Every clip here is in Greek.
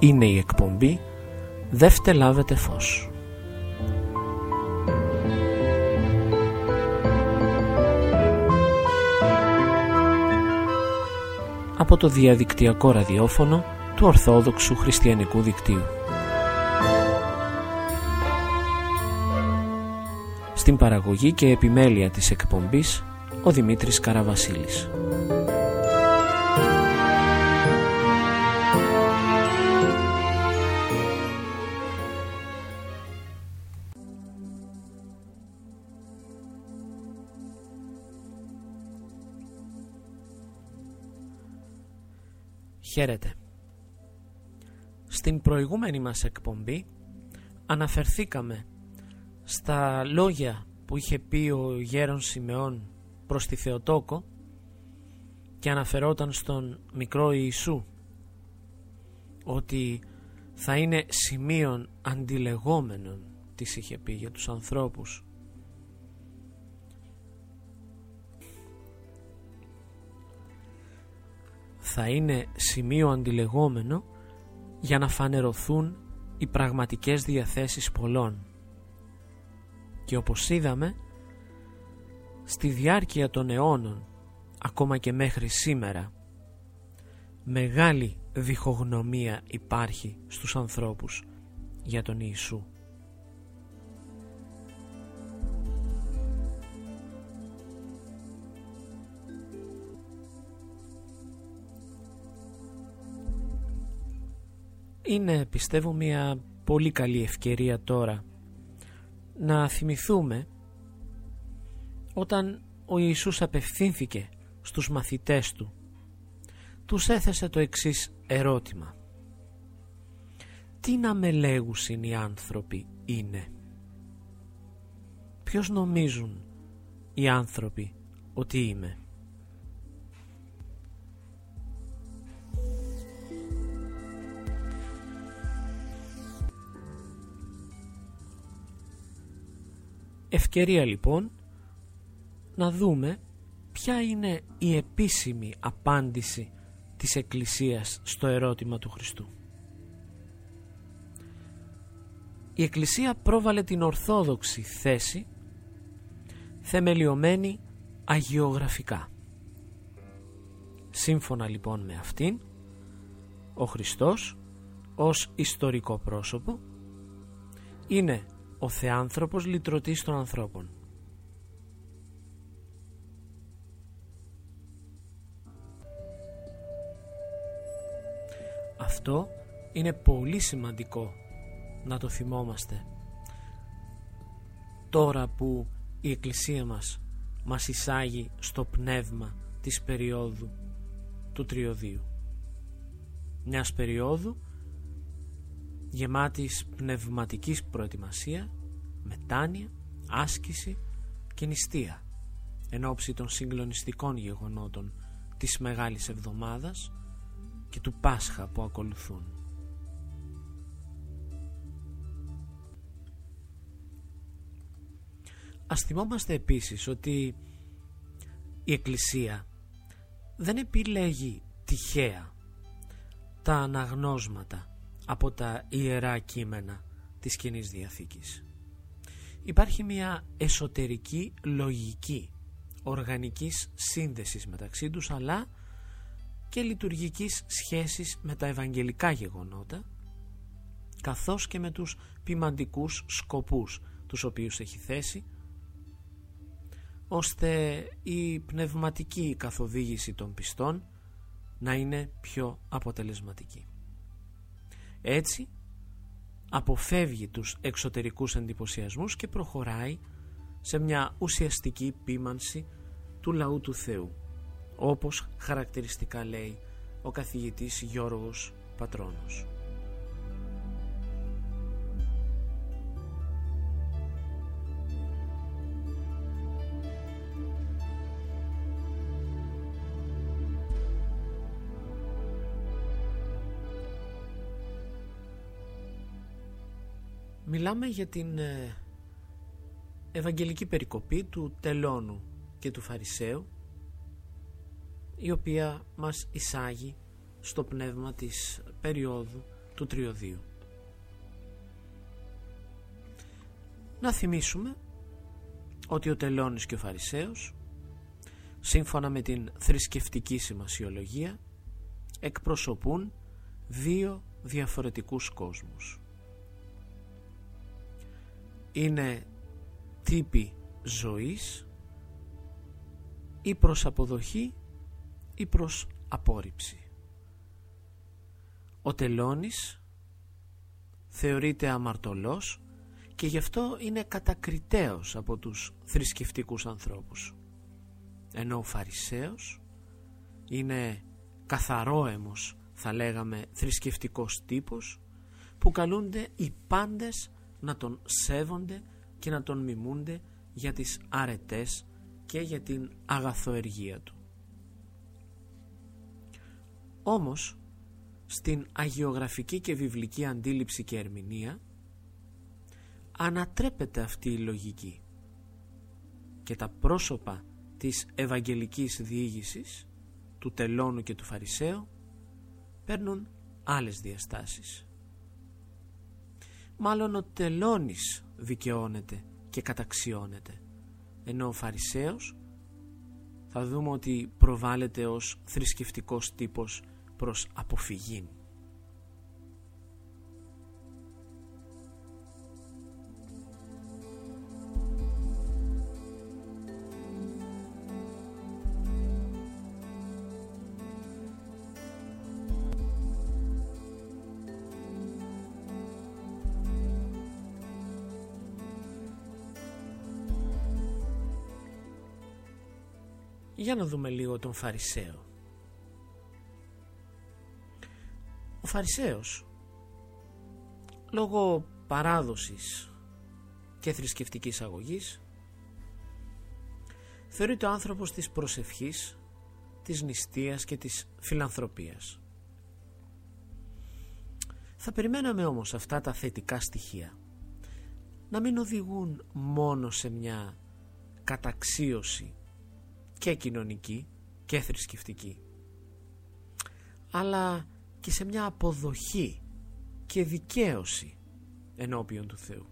είναι η εκπομπή «Δε φτελάβετε φως». Από το διαδικτυακό ραδιόφωνο του Ορθόδοξου Χριστιανικού Δικτύου. Στην παραγωγή και επιμέλεια της εκπομπής ο Δημήτρης Καραβασίλης. Χαίρετε. Στην προηγούμενη μας εκπομπή αναφερθήκαμε στα λόγια που είχε πει ο γέρον Σιμεών προς τη Θεοτόκο και αναφερόταν στον μικρό Ιησού, ότι θα είναι σημείων αντιλεγόμενων, τις είχε πει για τους ανθρώπους. Θα είναι σημείο αντιλεγόμενο για να φανερωθούν οι πραγματικές διαθέσεις πολλών. Και όπως είδαμε, στη διάρκεια των αιώνων, ακόμα και μέχρι σήμερα, μεγάλη διχογνωμία υπάρχει στους ανθρώπους για τον Ιησού. Είναι, πιστεύω, μια πολύ καλή ευκαιρία τώρα να θυμηθούμε όταν ο Ιησούς απευθύνθηκε στους μαθητές του. Τους έθεσε το εξής ερώτημα: τι να με λέγουσιν οι άνθρωποι είναι? Ποιος νομίζουν οι άνθρωποι ότι είμαι? Ευκαιρία λοιπόν να δούμε ποια είναι η επίσημη απάντηση της Εκκλησίας στο ερώτημα του Χριστού. Η Εκκλησία πρόβαλε την ορθόδοξη θέση, θεμελιωμένη αγιογραφικά. Σύμφωνα λοιπόν με αυτήν, ο Χριστός ως ιστορικό πρόσωπο είναι ο Θεάνθρωπος λυτρωτής των ανθρώπων. Αυτό είναι πολύ σημαντικό να το θυμόμαστε τώρα που η Εκκλησία μας εισάγει στο πνεύμα της περίοδου του Τριωδίου. Μιας περίοδου γεμάτης πνευματικής προετοιμασία, μετάνοια, άσκηση και νηστεία εν ώψη των συγκλονιστικών γεγονότων της Μεγάλης Εβδομάδας και του Πάσχα που ακολουθούν. Ας θυμόμαστε επίσης ότι η Εκκλησία δεν επιλέγει τυχαία τα αναγνώσματα από τα ιερά κείμενα της Καινής Διαθήκης. Υπάρχει μια εσωτερική λογική οργανικής σύνδεσης μεταξύ τους, αλλά και λειτουργικής σχέσης με τα ευαγγελικά γεγονότα, καθώς και με τους ποιμαντικούς σκοπούς τους οποίους έχει θέσει, ώστε η πνευματική καθοδήγηση των πιστών να είναι πιο αποτελεσματική. Έτσι αποφεύγει τους εξωτερικούς εντυπωσιασμούς και προχωράει σε μια ουσιαστική ποίμανση του λαού του Θεού, όπως χαρακτηριστικά λέει ο καθηγητής Γιώργος Πατρώνος. Μιλάμε για την ευαγγελική περικοπή του τελώνου και του Φαρισαίου, η οποία μας εισάγει στο πνεύμα της περίοδου του τριωδίου. Να θυμίσουμε ότι ο Τελώνης και ο Φαρισαίος, σύμφωνα με την θρησκευτική σημασιολογία, εκπροσωπούν δύο διαφορετικούς κόσμους. Είναι τύποι ζωής, ή προς αποδοχή ή προς απόρριψη. Ο Τελώνης θεωρείται αμαρτωλός και γι' αυτό είναι κατακριτέος από τους θρησκευτικούς ανθρώπους, ενώ ο Φαρισαίος είναι καθαρόαιμος, θα λέγαμε, θρησκευτικός τύπος, που καλούνται οι πάντες να τον σέβονται και να τον μιμούνται για τις αρετές και για την αγαθοεργία του. Όμως, στην αγιογραφική και βιβλική αντίληψη και ερμηνεία ανατρέπεται αυτή η λογική και τα πρόσωπα της ευαγγελικής διήγησης του Τελώνου και του Φαρισαίου παίρνουν άλλες διαστάσεις. Μάλλον ο Τελώνης δικαιώνεται και καταξιώνεται, ενώ ο Φαρισαίος θα δούμε ότι προβάλλεται ως θρησκευτικός τύπος προς αποφυγή. Για να δούμε λίγο τον Φαρισαίο. Ο Φαρισαίος, λόγω παράδοσης και θρησκευτικής αγωγής, θεωρείται ο άνθρωπος της προσευχής, της νηστείας και της φιλανθρωπίας. Θα περιμέναμε όμως αυτά τα θετικά στοιχεία να μην οδηγούν μόνο σε μια καταξίωση και κοινωνική και θρησκευτική, αλλά και σε μια αποδοχή και δικαίωση ενώπιον του Θεού.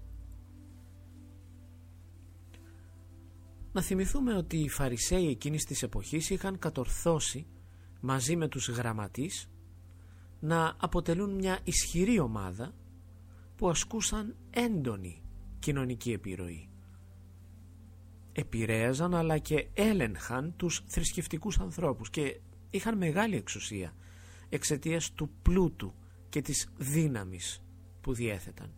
Να θυμηθούμε ότι οι Φαρισαίοι εκείνης της εποχής είχαν κατορθώσει μαζί με τους γραμματείς να αποτελούν μια ισχυρή ομάδα που ασκούσαν έντονη κοινωνική επιρροή. Επηρέαζαν αλλά και έλεγχαν τους θρησκευτικούς ανθρώπους και είχαν μεγάλη εξουσία εξαιτίας του πλούτου και της δύναμης που διέθεταν.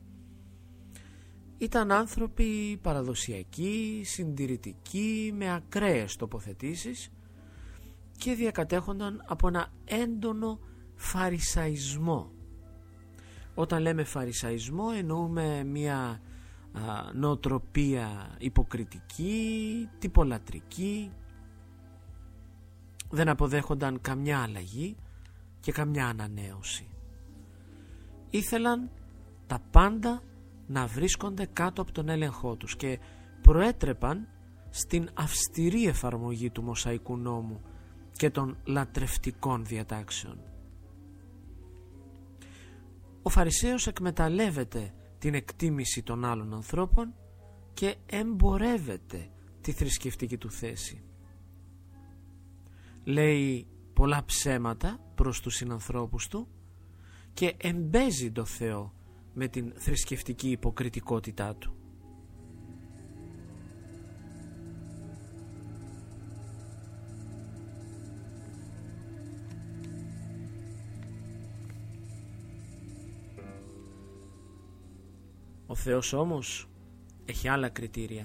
Ήταν άνθρωποι παραδοσιακοί, συντηρητικοί, με ακραίες τοποθετήσεις και διακατέχονταν από ένα έντονο φαρισαϊσμό. Όταν λέμε φαρισαϊσμό εννοούμε μια νοοτροπία υποκριτική, τυπολατρική. Δεν αποδέχονταν καμιά αλλαγή και καμιά ανανέωση. Ήθελαν τα πάντα να βρίσκονται κάτω από τον έλεγχό τους και προέτρεπαν στην αυστηρή εφαρμογή του Μωσαϊκού νόμου και των λατρευτικών διατάξεων. Ο Φαρισαίος εκμεταλλεύεται την εκτίμηση των άλλων ανθρώπων και εμπορεύεται τη θρησκευτική του θέση. Λέει πολλά ψέματα προς τους συνανθρώπους του και εμπέζει το Θεό με την θρησκευτική υποκριτικότητά του. Ο Θεός όμως έχει άλλα κριτήρια.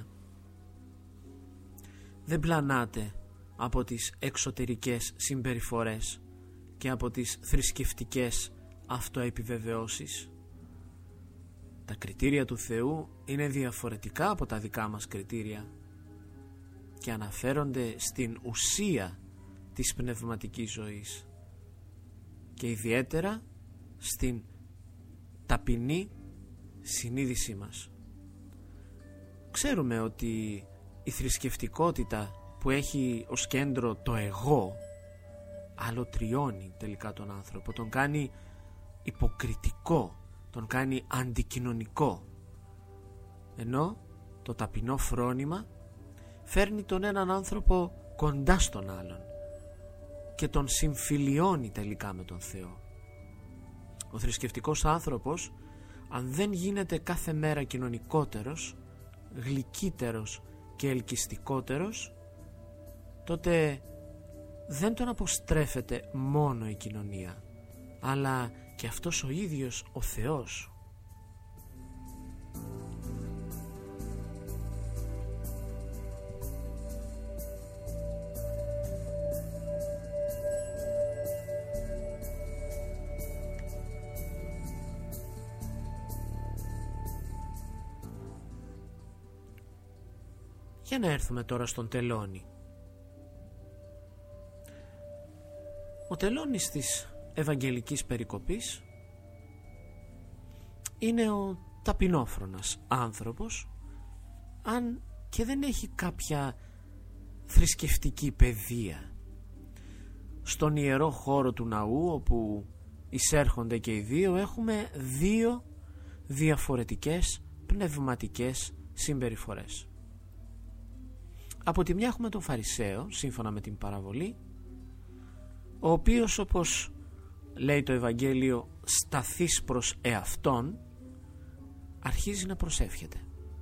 Δεν πλανάται από τις εξωτερικές συμπεριφορές και από τις θρησκευτικές αυτοεπιβεβαιώσεις. Τα κριτήρια του Θεού είναι διαφορετικά από τα δικά μας κριτήρια και αναφέρονται στην ουσία της πνευματικής ζωής και ιδιαίτερα στην ταπεινή συνείδησή μας. Ξέρουμε ότι η θρησκευτικότητα που έχει ως κέντρο το εγώ αλωτριώνει τελικά τον άνθρωπο, τον κάνει υποκριτικό, τον κάνει αντικοινωνικό, ενώ το ταπεινό φρόνημα φέρνει τον έναν άνθρωπο κοντά στον άλλον και τον συμφιλιώνει τελικά με τον Θεό. Ο θρησκευτικός άνθρωπος, αν δεν γίνεται κάθε μέρα κοινωνικότερος, γλυκύτερος και ελκυστικότερος, τότε δεν τον αποστρέφεται μόνο η κοινωνία, αλλά και αυτός ο ίδιος ο Θεός. Για να έρθουμε τώρα στον Τελώνη. Ο Τελώνης της Ευαγγελικής Περικοπής είναι ο ταπεινόφρονας άνθρωπος, αν και δεν έχει κάποια θρησκευτική παιδεία. Στον ιερό χώρο του ναού, όπου εισέρχονται και οι δύο, έχουμε δύο διαφορετικές πνευματικές συμπεριφορές. Από τη μια έχουμε τον Φαρισαίο, σύμφωνα με την παραβολή, ο οποίος, όπως λέει το Ευαγγέλιο, σταθής προς εαυτόν, αρχίζει να προσεύχεται.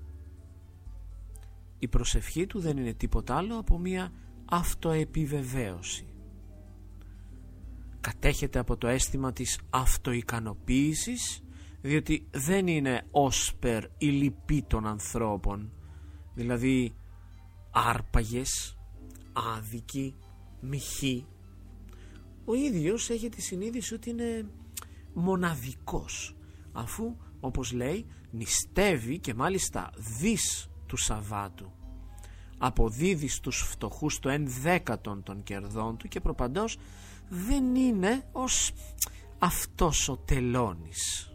Η προσευχή του δεν είναι τίποτα άλλο από μια αυτοεπιβεβαίωση. Κατέχεται από το αίσθημα της αυτοικανοποίησης, διότι δεν είναι όσπερ η λυπή των ανθρώπων, δηλαδή άρπαγες, άδικοι, μοιχοί. Ο ίδιος έχει τη συνείδηση ότι είναι μοναδικός, αφού, όπως λέει, νηστεύει και μάλιστα δις του Σαββάτου, αποδίδει στους φτωχούς το 1/10 των κερδών του και προπαντός δεν είναι ως αυτός ο Τελώνης.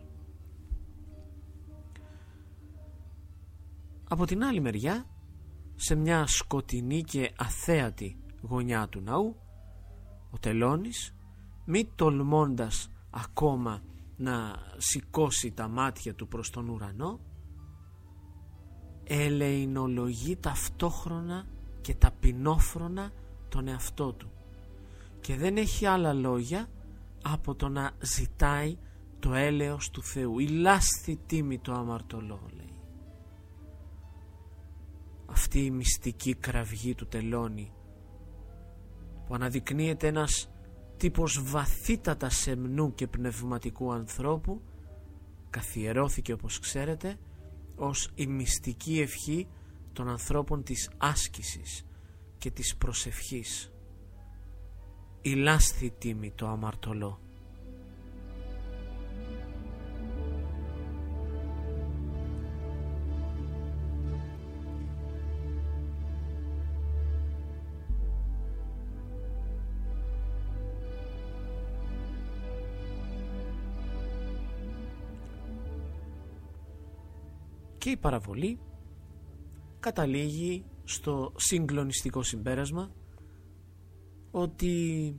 Από την άλλη μεριά, σε μια σκοτεινή και αθέατη γωνιά του ναού, ο Τελώνης, μη τολμώντας ακόμα να σηκώσει τα μάτια του προς τον ουρανό, ελεηνολογεί ταυτόχρονα και ταπεινόφρονα τον εαυτό του και δεν έχει άλλα λόγια από το να ζητάει το έλεος του Θεού. «Η λάσθη τίμη το αμαρτωλό», λέει. Αυτή η μυστική κραυγή του Τελώνη, που αναδεικνύεται ένας τύπος βαθύτατα σεμνού και πνευματικού ανθρώπου, καθιερώθηκε, όπως ξέρετε, ως η μυστική ευχή των ανθρώπων της άσκησης και της προσευχής. «Η λάσθη τίμη το αμαρτωλό». Και η παραβολή καταλήγει στο συγκλονιστικό συμπέρασμα ότι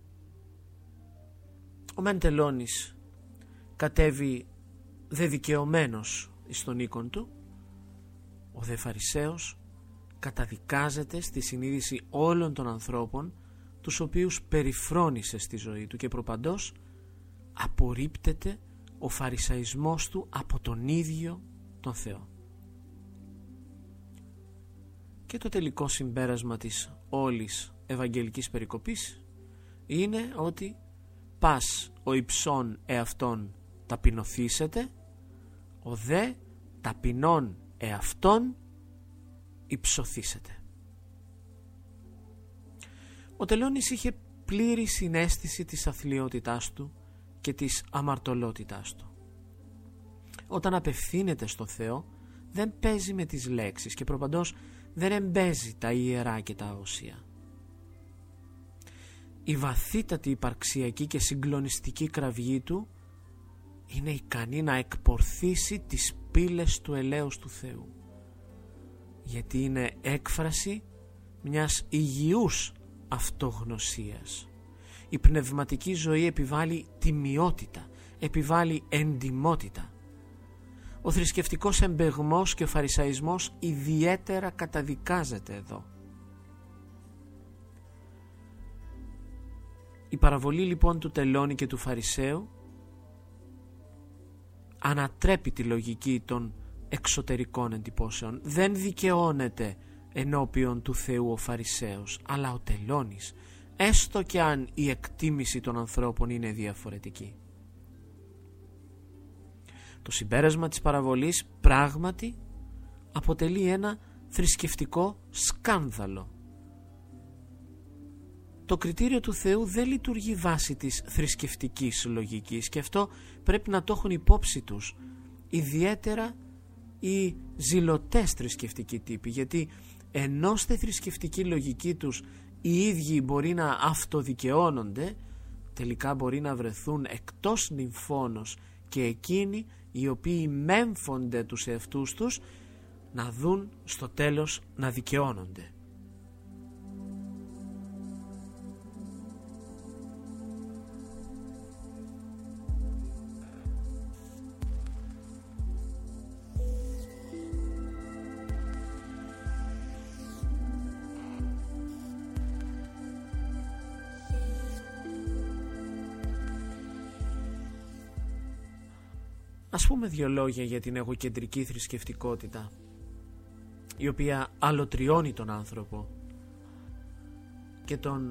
ο μεν Τελώνης κατέβει δεδικαιωμένος εις τον οίκον του, ο δε Φαρισαίος καταδικάζεται στη συνείδηση όλων των ανθρώπων τους οποίους περιφρόνησε στη ζωή του και προπαντός απορρίπτεται ο φαρισαϊσμός του από τον ίδιο τον Θεό. Και το τελικό συμπέρασμα της όλης Ευαγγελικής Περικοπής είναι ότι πας ο υψών εαυτόν ταπεινωθήσετε, ο δε ταπεινών εαυτόν υψωθήσετε. Ο Τελώνης είχε πλήρη συναίσθηση της αθλιότητάς του και της αμαρτωλότητάς του. Όταν απευθύνεται στο Θεό δεν παίζει με τις λέξεις και προπαντός δεν εμπέζει τα ιερά και τα όσια. Η βαθύτατη υπαρξιακή και συγκλονιστική κραυγή του είναι ικανή να εκπορθήσει τις πύλες του ελέους του Θεού, γιατί είναι έκφραση μιας υγιούς αυτογνωσίας. Η πνευματική ζωή επιβάλλει τιμιότητα, επιβάλλει εντιμότητα. Ο θρησκευτικός εμπεγμός και ο φαρισαϊσμός ιδιαίτερα καταδικάζεται εδώ. Η παραβολή λοιπόν του τελώνη και του φαρισαίου ανατρέπει τη λογική των εξωτερικών εντυπώσεων. Δεν δικαιώνεται ενώπιον του Θεού ο φαρισαίος, αλλά ο τελώνης, έστω και αν η εκτίμηση των ανθρώπων είναι διαφορετική. Το συμπέρασμα της παραβολής πράγματι αποτελεί ένα θρησκευτικό σκάνδαλο. Το κριτήριο του Θεού δεν λειτουργεί βάσει της θρησκευτικής λογικής και αυτό πρέπει να το έχουν υπόψη τους ιδιαίτερα οι ζηλωτές θρησκευτικοί τύποι, γιατί ενώ στη θρησκευτική λογική τους οι ίδιοι μπορεί να αυτοδικαιώνονται, τελικά μπορεί να βρεθούν εκτός νυμφώνος και εκείνοι οι οποίοι μέμφονται τους εαυτούς τους να δουν στο τέλος να δικαιώνονται. Ας πούμε δύο λόγια για την εγωκεντρική θρησκευτικότητα, η οποία αλωτριώνει τον άνθρωπο και τον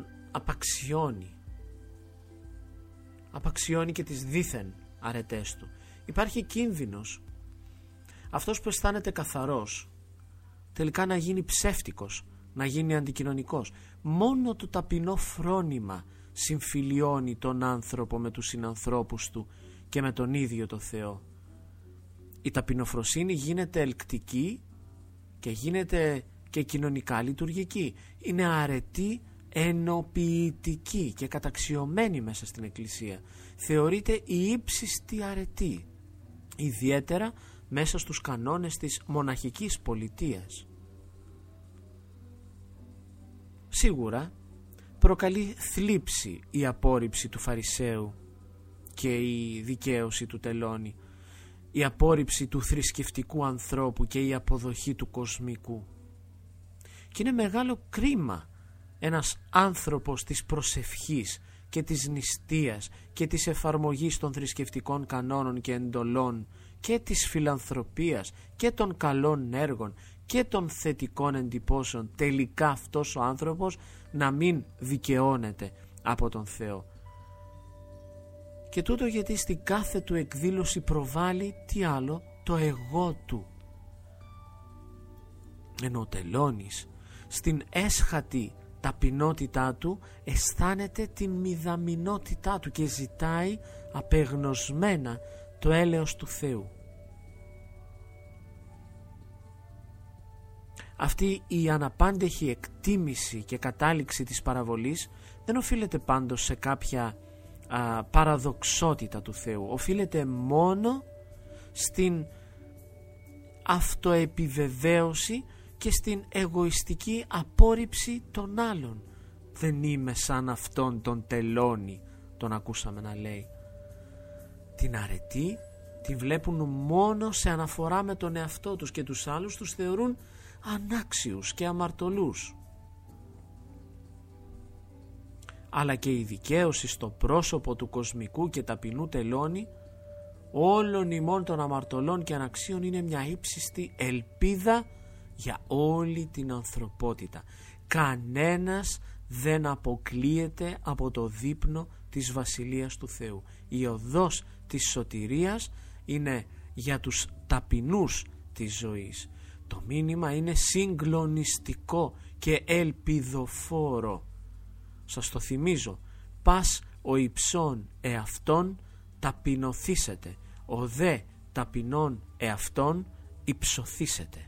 απαξιώνει και τις δήθεν αρετές του. Υπάρχει κίνδυνος αυτός που αισθάνεται καθαρός τελικά να γίνει ψεύτικος, να γίνει αντικοινωνικός. Μόνο το ταπεινό φρόνημα συμφιλιώνει τον άνθρωπο με τους συνανθρώπους του και με τον ίδιο το Θεό. Η ταπεινοφροσύνη γίνεται ελκτική και γίνεται και κοινωνικά λειτουργική. Είναι αρετή, ενοποιητική και καταξιωμένη μέσα στην Εκκλησία. Θεωρείται η ύψιστη αρετή, ιδιαίτερα μέσα στους κανόνες της μοναχικής πολιτείας. Σίγουρα προκαλεί θλίψη η απόρριψη του φαρισαίου και η δικαίωση του τελώνη, η απόρριψη του θρησκευτικού ανθρώπου και η αποδοχή του κοσμικού. Και είναι μεγάλο κρίμα ένας άνθρωπος της προσευχής και της νηστείας και της εφαρμογής των θρησκευτικών κανόνων και εντολών και της φιλανθρωπίας και των καλών έργων και των θετικών εντυπώσεων, τελικά αυτός ο άνθρωπος να μην δικαιώνεται από τον Θεό. Και τούτο γιατί στην κάθε του εκδήλωση προβάλλει τι άλλο, το εγώ του. Ενώ ο τελώνης στην έσχατη ταπεινότητά του αισθάνεται την μηδαμινότητά του και ζητάει απεγνωσμένα το έλεος του Θεού. Αυτή η αναπάντεχη εκτίμηση και κατάληξη της παραβολής δεν οφείλεται πάντως σε κάποια παραδοξότητα του Θεού. Οφείλεται μόνο στην αυτοεπιβεβαίωση και στην εγωιστική απόρριψη των άλλων. Δεν είμαι σαν αυτόν τον τελώνη, τον ακούσαμε να λέει. Την αρετή την βλέπουν μόνο σε αναφορά με τον εαυτό τους και τους άλλους τους θεωρούν ανάξιους και αμαρτωλούς. Αλλά και η δικαίωση στο πρόσωπο του κοσμικού και ταπεινού τελώνη όλων ημών των αμαρτωλών και αναξίων είναι μια ύψιστη ελπίδα για όλη την ανθρωπότητα. Κανένας δεν αποκλείεται από το δείπνο της Βασιλείας του Θεού. Η οδός της σωτηρίας είναι για τους ταπεινούς της ζωής. Το μήνυμα είναι συγκλονιστικό και ελπιδοφόρο. Σας το θυμίζω, πας ο υψών εαυτόν ταπεινωθήσετε, ο δε ταπεινών εαυτόν υψωθήσετε.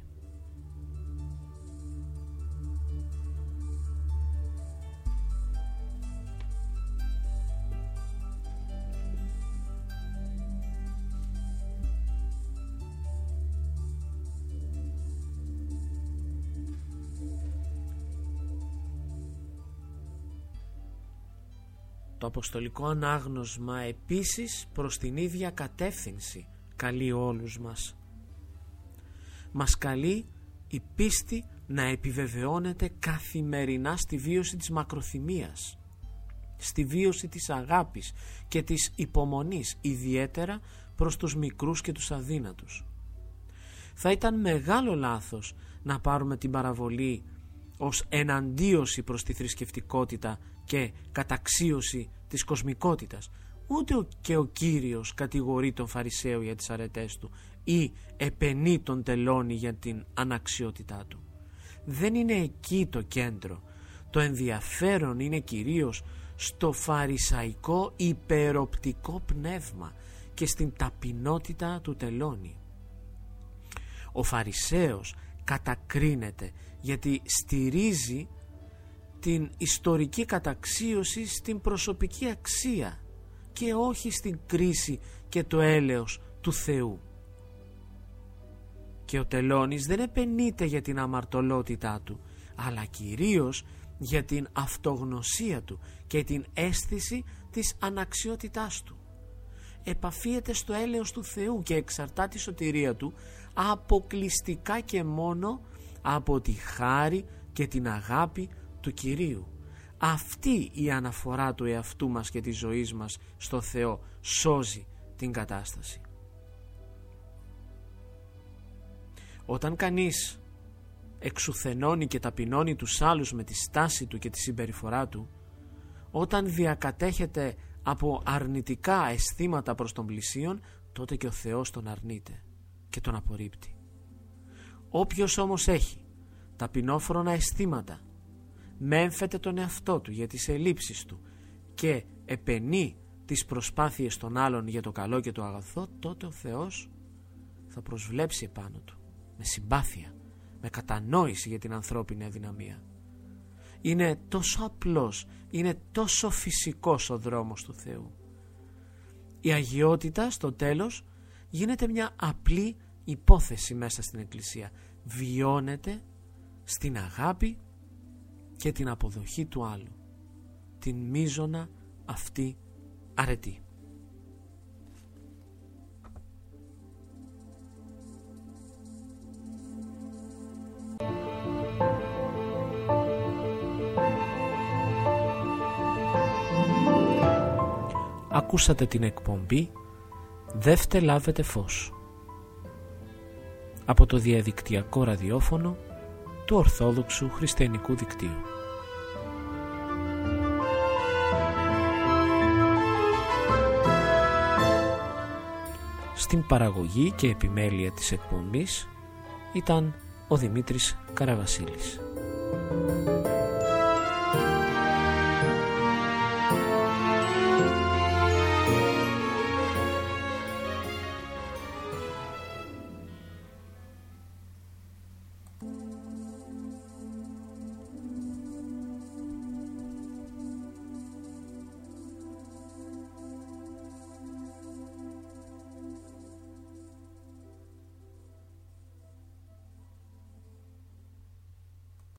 Το αποστολικό ανάγνωσμα επίσης προς την ίδια κατεύθυνση καλεί όλους μας. Μας καλεί η πίστη να επιβεβαιώνεται καθημερινά στη βίωση της μακροθυμίας, στη βίωση της αγάπης και της υπομονής, ιδιαίτερα προς τους μικρούς και τους αδύνατους. Θα ήταν μεγάλο λάθος να πάρουμε την παραβολή ως εναντίωση προς τη θρησκευτικότητα και καταξίωση της κοσμικότητας. Ούτε και ο Κύριος κατηγορεί τον Φαρισαίο για τις αρετές του ή επενεί τον τελώνη για την αναξιότητά του. Δεν είναι εκεί το κέντρο. Το ενδιαφέρον είναι κυρίως στο φαρισαϊκό υπεροπτικό πνεύμα και στην ταπεινότητα του τελώνη. Ο Φαρισαίος κατακρίνεται γιατί στηρίζει την ιστορική καταξίωση στην προσωπική αξία και όχι στην κρίση και το έλεος του Θεού. Και ο τελώνης δεν επενείται για την αμαρτωλότητά του, αλλά κυρίως για την αυτογνωσία του και την αίσθηση της αναξιότητάς του. Επαφίεται στο έλεος του Θεού και εξαρτά τη σωτηρία του αποκλειστικά και μόνο από τη χάρη και την αγάπη του Κυρίου. Αυτή η αναφορά του εαυτού μας και της ζωής μας στο Θεό σώζει την κατάσταση. Όταν κανείς εξουθενώνει και ταπεινώνει τους άλλους με τη στάση του και τη συμπεριφορά του, όταν διακατέχεται από αρνητικά αισθήματα προς τον πλησίον, τότε και ο Θεός τον αρνείται και τον απορρίπτει. Όποιος όμως έχει ταπεινόφρονα αισθήματα, μέμφεται τον εαυτό του για τις ελλείψεις του και επενεί τις προσπάθειες των άλλων για το καλό και το αγαθό, τότε ο Θεός θα προσβλέψει επάνω του με συμπάθεια, με κατανόηση για την ανθρώπινη αδυναμία. Είναι τόσο απλός, είναι τόσο φυσικός ο δρόμος του Θεού. Η αγιότητα στο τέλος γίνεται μια απλή υπόθεση μέσα στην Εκκλησία. Βιώνεται στην αγάπη και την αποδοχή του άλλου, την μείζωνα αυτή αρετή. Ακούσατε την εκπομπή «Δεύτε λάβετε φως» από το διαδικτυακό ραδιόφωνο του Ορθόδοξου Χριστιανικού Δικτύου. Στην παραγωγή και επιμέλεια της εκπομπής ήταν ο Δημήτρης Καραβασίλης.